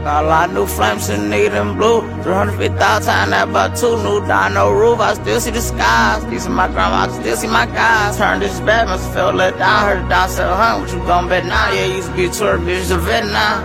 Got a lot of new flames in nigga in blue. 350,000 times that about two. New down no roof, I still see the skies. These are my grandma, I still see my guys. Turned this bad, must feel let down. Heard the dog say, huh, what you gon' bet now? Yeah, used to be a tour, bitch, a vet now.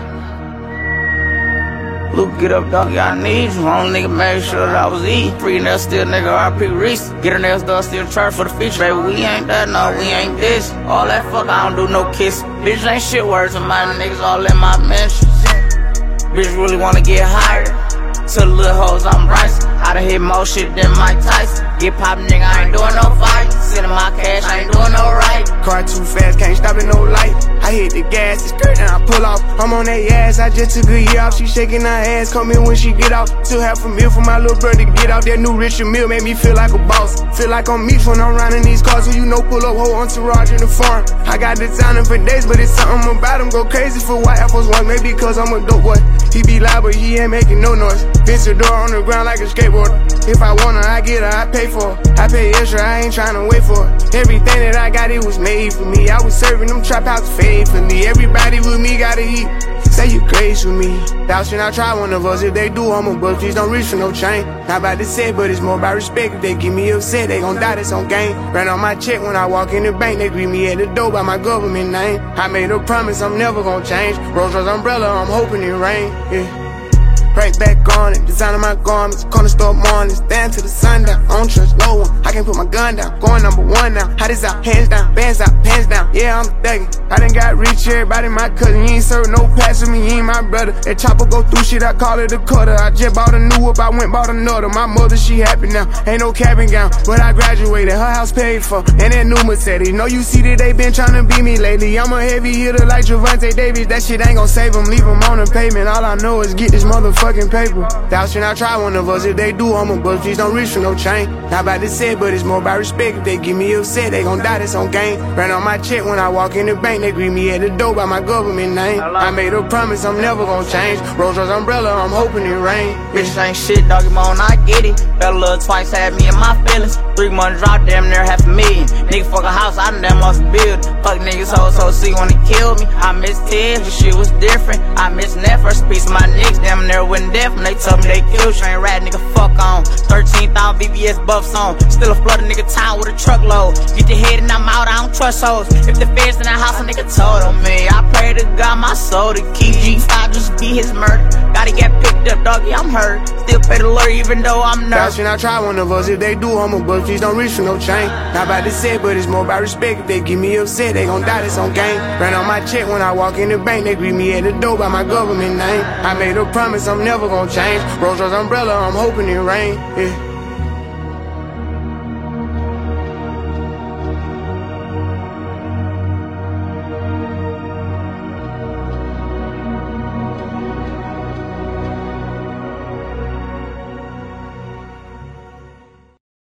Luke, get up, dog, I need you. Only nigga made sure that I was eating. Free nails, still nigga, RP Reese. Get her nails done, still charge for the feature. Baby, we ain't that, no, we ain't this. All that fuck, I don't do no kiss. Bitch ain't shit words of my niggas all in my mentions. Bitch really wanna get higher. To the little hoes, I'm Bryce. I done hit more shit than Mike Tyson. Get poppin', nigga, I ain't doing no fight. Sending my cash, I ain't doing no right. Car too fast, can't stop at no light. I hit the gas, it's skirt and I pull off. I'm on that ass, I just took a year off. She shaking her ass, come in when she get off. Still half a meal for my little brother to get out. That new Richard Mille made me feel like a boss. Feel like I'm Meech when I'm riding these cars. Who you know pull up whole entourage in the farm. I got designing for days, but it's something about him. Go crazy for white Air Force One, maybe cause I'm a dope boy. He be loud, but he ain't making no noise. Fence the door on the ground like a skateboarder. If I want her, I get her, I pay for her. I pay extra, I ain't tryna wait for her. Everything that I got, it was made for me. I was serving them trap house faithfully. Everybody with me gotta eat. Say you crazy with me. Thou should not try one of us. If they do, I'm a bust. Please don't reach for no chain. Not about to say, but it's more about respect. If they give me upset, they gon' die, that's on game. Ran on my check when I walk in the bank. They greet me at the door by my government name. I made a promise I'm never gon' change. Rolls Royce umbrella, I'm hoping it rain. Yeah. Right back on it, designing my garments, corner store mornings, down to the sundown. I don't trust no one, I can't put my gun down. Going #1 now, hot as out, hands down, bands out, pants down. Yeah, I'm thuggin'. I done got rich, everybody my cousin. You ain't serve no pass with me, you ain't my brother. That chopper go through shit, I call it a cutter. I just bought a new whip, I went bought another. My mother, she happy now, ain't no cap and gown. But I graduated, her house paid for, and that new Mercedes. Know you see that they been tryna beat me lately. I'm a heavy hitter like Javante Davis. That shit ain't gon' save him, leave him on the pavement. All I know is get this motherfucking paper. Thou should not try one of us. If they do, I'm a bust. Please don't reach for no chain. Not about to say, but it's more about respect. If they give me upset, they gon' die, that's on game. Ran on my check when I walk in the bank. They greet me at the door by my government name. I made a promise I'm never gon' change. Rolls Royce umbrella, I'm hoping it rain. Bitch ain't shit, doggy moan, I get it. Fell a little twice, had me in my feelings. 3 months drop, damn near $500,000. Nigga fuck a house, I done damn lost a building. Fuck niggas, hoes, so see when they kill me. I miss Ted, but shit was different. I miss that first piece of my niggas, damn near went deaf when they told me they killed you. Ain't rat, nigga, fuck on. 13,000 VVS buffs on. Still a flooded nigga town with a truckload. Get the head and I'm out, I don't trust hoes. If the feds in the house, a nigga told on me. I pray to God my soul to keep G5 just be his murder. Gotta get picked up, doggy, I'm hurt. Still pay the lawyer even though I'm nervous. Thou should not try one of us. If they do, I'm a bust. Please don't reach for no chain. Not about to say, but it's more about respect. If they give me upset, they gon' die, that's on game. Ran on my check when I walk in the bank. They greet me at the door by my government name. I made a promise I'm never gon' change. Rolls Royce umbrella, I'm hoping it rain. Yeah.